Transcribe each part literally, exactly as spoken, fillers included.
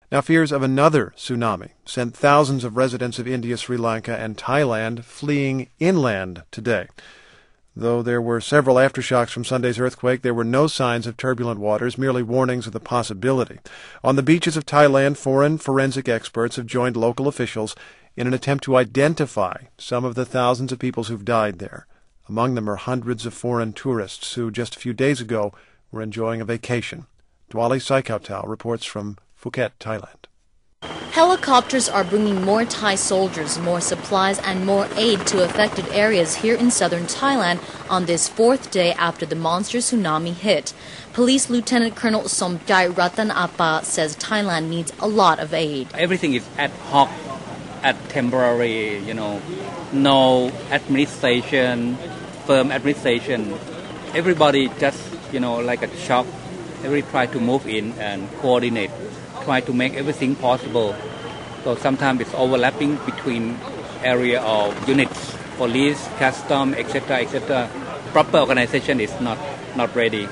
Now, fears of another tsunami sent thousands of residents of India, Sri Lanka, and Thailand fleeing inland today. Though there were several aftershocks from Sunday's earthquake, there were no signs of turbulent waters, merely warnings of the possibility. On the beaches of Thailand, foreign forensic experts have joined local officials in an attempt to identify some of the thousands of people who've died there. Among them are hundreds of foreign tourists who just a few days ago were enjoying a vacation. Dwali Saikautau reports from Phuket, Thailand. Helicopters are bringing more Thai soldiers, more supplies and more aid to affected areas here in southern Thailand on this fourth day after the monster tsunami hit. Police Lieutenant Colonel Somjai Ratanapa says Thailand needs a lot of aid. Everything is ad hoc, at temporary, you know, no administration, firm administration. Everybody just, you know, like a shop. Everybody try to move in and coordinate, try to make everything possible. So sometimes it's overlapping between area of units, police, custom, et cetera, et cetera. Proper organization is not, not ready.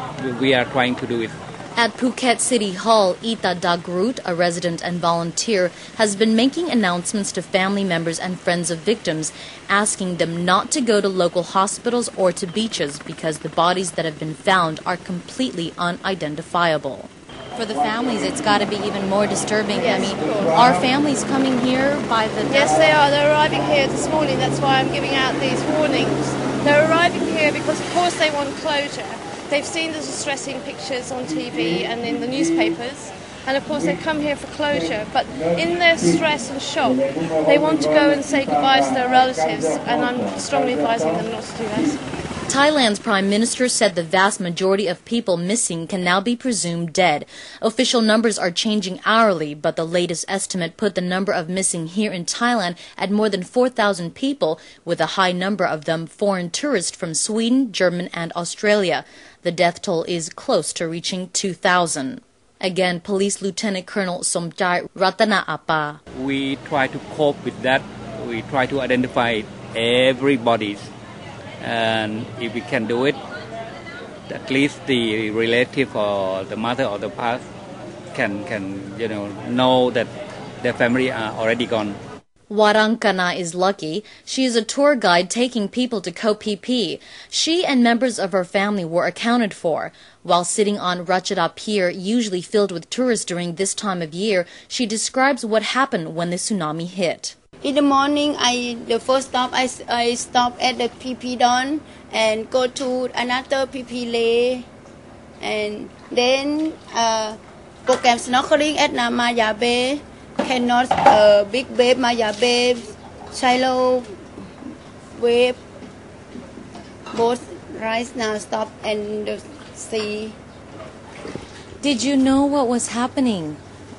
We are trying to do it. At Phuket City Hall, Ita Dagrut, a resident and volunteer, has been making announcements to family members and friends of victims, asking them not to go to local hospitals or to beaches because the bodies that have been found are completely unidentifiable. For the families, it's got to be even more disturbing. Yes. I mean, are families coming here by the... Yes, they are. They're arriving here this morning. That's why I'm giving out these warnings. They're arriving here because, of course, they want closure. They've seen the distressing pictures on T V and in the newspapers, and of course they come here for closure. But in their stress and shock, they want to go and say goodbye to their relatives, and I'm strongly advising them not to do that. Thailand's Prime Minister said the vast majority of people missing can now be presumed dead. Official numbers are changing hourly, but the latest estimate put the number of missing here in Thailand at more than four thousand people, with a high number of them foreign tourists from Sweden, Germany, and Australia. The death toll is close to reaching two thousand. Again, Police Lieutenant Colonel Somjai Ratanaapa. We try to cope with that. We try to identify everybody. And if we can do it, at least the relative or the mother or the father can, can you know, know that their family are already gone. Warankana is lucky. She is a tour guide taking people to Koh Phi Phi. She and members of her family were accounted for. While sitting on Ratchada Pier, usually filled with tourists during this time of year, she describes what happened when the tsunami hit. In the morning, I the first stop, I, I stop at the Phi Phi Don and go to another Phi Phi Lay. And then uh, program snorkeling at Maya Bay. Cannot uh, big wave, Maya Bay, shallow wave. Both rise now stop and the sea. Did you know what was happening?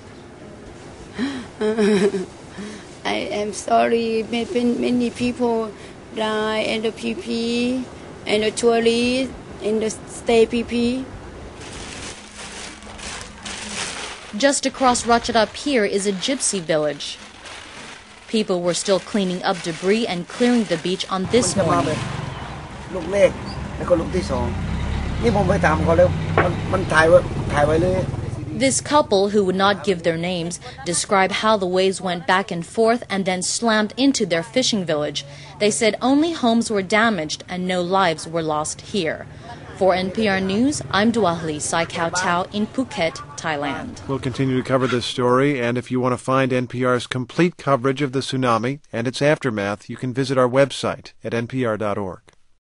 I am sorry. Many, many people die in the Phi Phi and the tourists in the stay Phi Phi. Just across Ratchada Pier is a gypsy village. People were still cleaning up debris and clearing the beach on this morning. This couple, who would not give their names, describe how the waves went back and forth and then slammed into their fishing village. They said only homes were damaged and no lives were lost here. For N P R News, I'm Dwali Saikautau in Phuket, Thailand. We'll continue to cover this story, and if you want to find N P R's complete coverage of the tsunami and its aftermath, you can visit our website at N P R dot org.